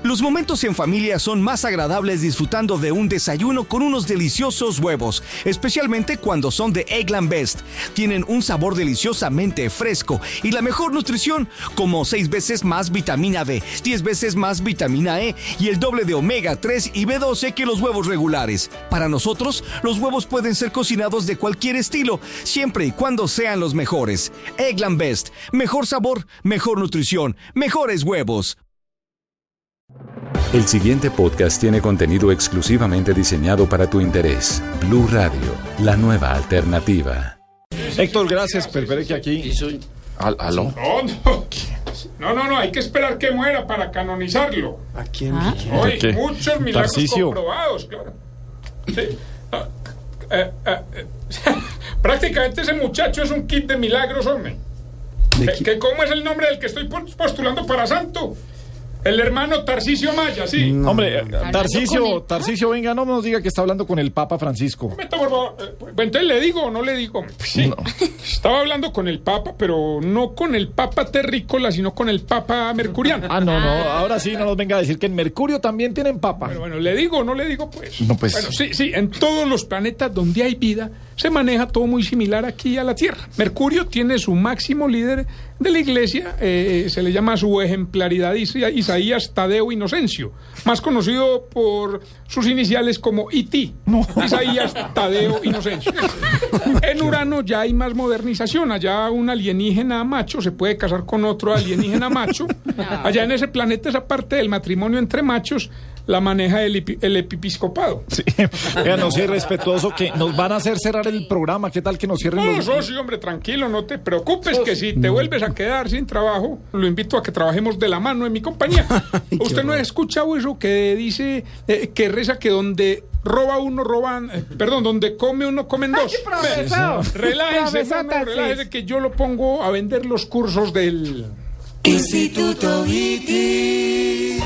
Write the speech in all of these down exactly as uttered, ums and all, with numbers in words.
Los momentos en familia son más agradables disfrutando de un desayuno con unos deliciosos huevos, especialmente cuando son de Eggland Best. Tienen un sabor deliciosamente fresco y la mejor nutrición, como seis veces más vitamina D, diez veces más vitamina E y el doble de omega tres y B doce que los huevos regulares. Para nosotros, los huevos pueden ser cocinados de cualquier estilo, siempre y cuando sean los mejores. Eggland Best, mejor sabor, mejor nutrición, mejores huevos. El siguiente podcast tiene contenido exclusivamente diseñado para tu interés. Blue Radio, la nueva alternativa. Héctor, gracias, pero espere que aquí... Al, ¿Aló? No, no. No, no, no, hay que esperar que muera para canonizarlo. ¿A quién? ¿Ah? Hoy, ¿Qué? muchos milagros Tarcisio. comprobados, claro. Sí. Ah, eh, eh, eh. Prácticamente ese muchacho es un kit de milagros, hombre. ¿Qué, qué, ¿Cómo es el nombre del que estoy postulando para santo? El hermano Tarcisio Maya, sí. No, hombre, Tarcisio, Tarcisio, venga, no nos diga que está hablando con el Papa Francisco. Momento, por favor. Eh, Entonces, ¿le digo o no le digo? Sí. No. Estaba hablando con el Papa, pero no con el Papa terrícola, sino con el Papa mercuriano. Ah, no, no, ahora sí no nos venga a decir que en Mercurio también tienen Papa. Bueno, bueno, ¿le digo o no le digo, pues? No, pues. Bueno, sí, sí, en todos los planetas donde hay vida se maneja todo muy similar aquí a la Tierra. Mercurio tiene su máximo líder de la Iglesia, eh, se le llama su ejemplaridad Isaías Tadeo Inocencio, más conocido por sus iniciales como I T, no. Isaías Tadeo Inocencio. En Urano ya hay más modernización, allá un alienígena macho se puede casar con otro alienígena macho. Allá en ese planeta, esa parte del matrimonio entre machos la maneja el, epi, el episcopado. Sí. Oiga, no soy respetuoso, que nos van a hacer cerrar el programa. ¿Qué tal que nos cierren no, los...? No, socio, hombre, tranquilo, no te preocupes, que si te vuelves a quedar sin trabajo, lo invito a que trabajemos de la mano en mi compañía. ¿Usted no ha escuchado eso que dice, eh, que reza que donde roba uno, roban, eh, perdón, donde come uno, comen dos? Ay, relájese, profesor, no, no, relájese, que yo lo pongo a vender los cursos del... Instituto I T I.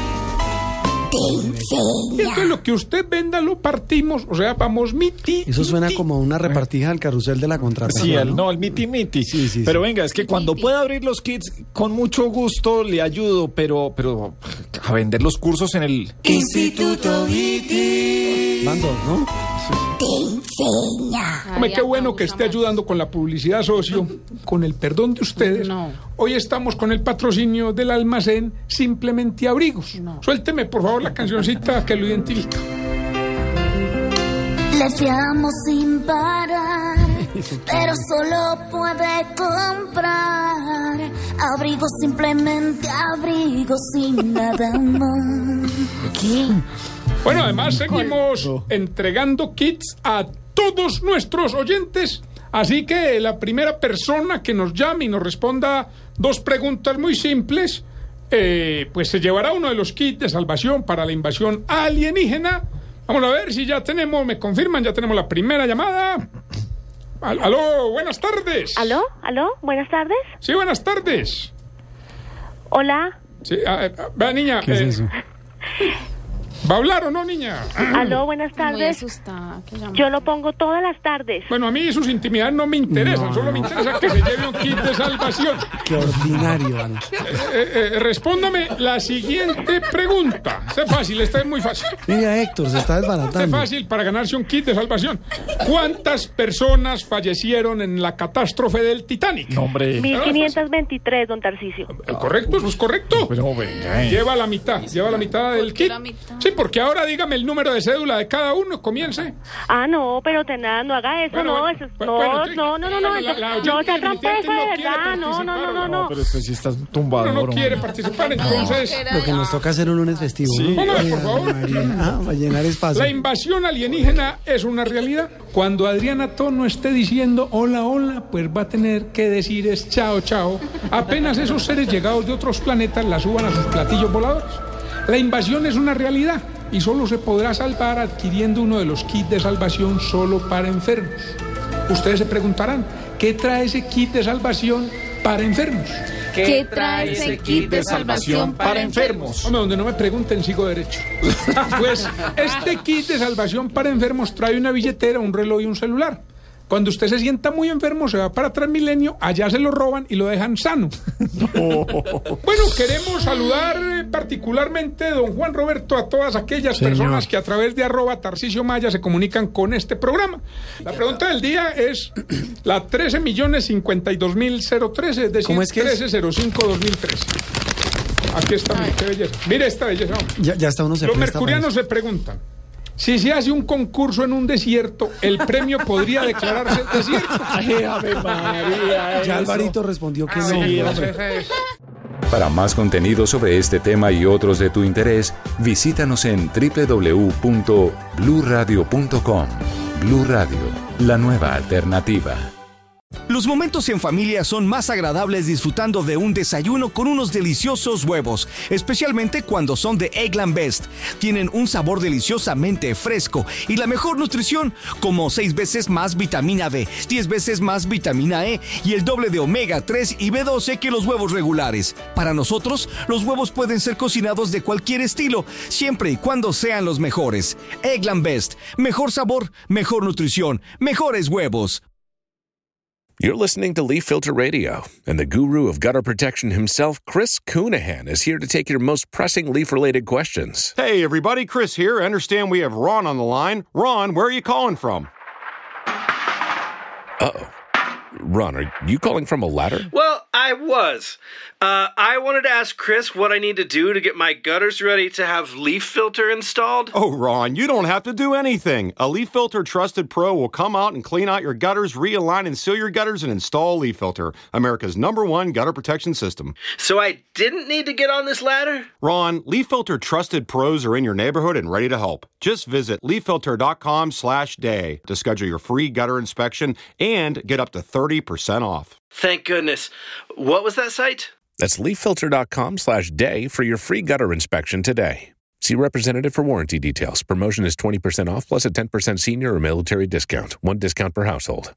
Entonces lo que usted venda lo partimos, o sea, vamos miti. Eso suena miti. como una repartija al carrusel de la contratación. Sí, el, ¿no? no, el miti miti. Sí, sí, pero sí. venga, es que cuando pueda abrir los kits, con mucho gusto le ayudo, pero, pero a vender los cursos en el Instituto I T I. Van dos, ¿no? Te enseña. Hombre, qué bueno que esté ayudando con la publicidad, socio. Con el perdón de ustedes, No. hoy estamos con el patrocinio del almacén Simplemente Abrigos. No. Suélteme, por favor, la cancioncita que lo identifica. Les llamo sin parar, pero solo puede comprar abrigos, simplemente abrigos sin nada más. ¿Qué? Bueno, además seguimos entregando kits a todos nuestros oyentes. Así que la primera persona que nos llame y nos responda dos preguntas muy simples, eh, pues se llevará uno de los kits de salvación para la invasión alienígena. Vamos a ver si ya tenemos, me confirman, ya tenemos la primera llamada. Al- Aló, buenas tardes. ¿Aló? ¿Aló? Buenas tardes. Sí, buenas tardes. Hola. Sí, ah, ah, vea, niña. ¿Qué es eh, eso? ¿Va a hablar o no, niña? ¿Aló? Buenas Muy tardes. asustada. ¿Qué llama? Yo lo pongo todas las tardes. Bueno, a mí sus intimidades no me interesan, No, solo no. me interesa que se lleve un kit de salvación. Qué ordinario, Ana. Eh, eh, respóndame la siguiente pregunta. Esta es fácil, esta es muy fácil. Mira, Héctor, se está Esta es desbaratando. fácil para ganarse un kit de salvación. ¿Cuántas personas fallecieron en la catástrofe del Titanic? No, hombre. mil quinientos veintitrés, don Tarcisio. Eh, ¿Correcto? ¿Eso es correcto? Pero venga, eh. Lleva la mitad, lleva la mitad del qué kit. la mitad? Sí, porque ahora dígame el número de cédula de cada uno, comience. Ah, no, pero tenada, no haga eso, Bueno, no, bueno, eso es- bueno, no, bueno, sí. no, no, no, no, La- eso- la no, oyente se trampa admitente eso de no quiere verdad, no, no, no, no, participar, no. Pero usted sí está Uno tumbador. no hombre. quiere participar, entonces... Lo que nos toca hacer un lunes festivo, ¿no? Póngame, Ay, por favor. María. Ah, va a llenar espacio. La invasión alienígena es una realidad. Cuando Adriana Tono esté diciendo hola, hola, pues va a tener que decir es chao, chao. Apenas esos seres llegados de otros planetas la suban a sus platillos voladores. La invasión es una realidad y solo se podrá salvar adquiriendo uno de los kits de salvación solo para enfermos. Ustedes se preguntarán, ¿qué trae ese kit de salvación para enfermos? ¿Qué trae ese kit de salvación para enfermos? Hombre, donde no me pregunten, sigo derecho. Pues este kit de salvación para enfermos trae una billetera, un reloj y un celular. Cuando usted se sienta muy enfermo, se va para Transmilenio, allá se lo roban y lo dejan sano. Bueno, queremos saludar eh, particularmente, don Juan Roberto, a todas aquellas Señor. personas que a través de arroba Tarcisio Maya se comunican con este programa. La pregunta del día es la trece millones cincuenta y dos mil trece, es decir, ¿Cómo es que es? trece cero cinco dos mil trece. Aquí está, mire, qué belleza. Mire esta belleza. hombre. Ya, ya está uno se Los presta para mercurianos eso. se preguntan, si se hace un concurso en un desierto, ¿el premio podría declararse desierto? Ay, Ave María. Ya eso. Alvarito respondió que no. Sí, hombre. eso es. Para más contenido sobre este tema y otros de tu interés, visítanos en doble u doble u doble u punto blue radio punto com. Blue Radio, la nueva alternativa. Los momentos en familia son más agradables disfrutando de un desayuno con unos deliciosos huevos, especialmente cuando son de Eggland Best. Tienen un sabor deliciosamente fresco y la mejor nutrición, como seis veces más vitamina D, diez veces más vitamina E y el doble de omega tres y B doce que los huevos regulares. Para nosotros, los huevos pueden ser cocinados de cualquier estilo, siempre y cuando sean los mejores. Eggland Best, mejor sabor, mejor nutrición, mejores huevos. You're listening to Leaf Filter Radio, and the guru of gutter protection himself, Chris Coonahan, is here to take your most pressing leaf-related questions. Hey, everybody, Chris here. I understand we have Ron on the line. Ron, where are you calling from? Uh-oh. Ron, are you calling from a ladder? Well, I was. Uh, I wanted to ask Chris what I need to do to get my gutters ready to have Leaf Filter installed. Oh, Ron, you don't have to do anything. A Leaf Filter Trusted Pro will come out and clean out your gutters, realign and seal your gutters, and install Leaf Filter, America's number one gutter protection system. So I didn't need to get on this ladder? Ron, Leaf Filter Trusted Pros are in your neighborhood and ready to help. Just visit leaffilter.com slash day to schedule your free gutter inspection and get up to thirty percent off. Thank goodness. What was that site? That's leaffilter.com slash day for your free gutter inspection today. See representative for warranty details. Promotion is twenty percent off plus a ten percent senior or military discount. One discount per household.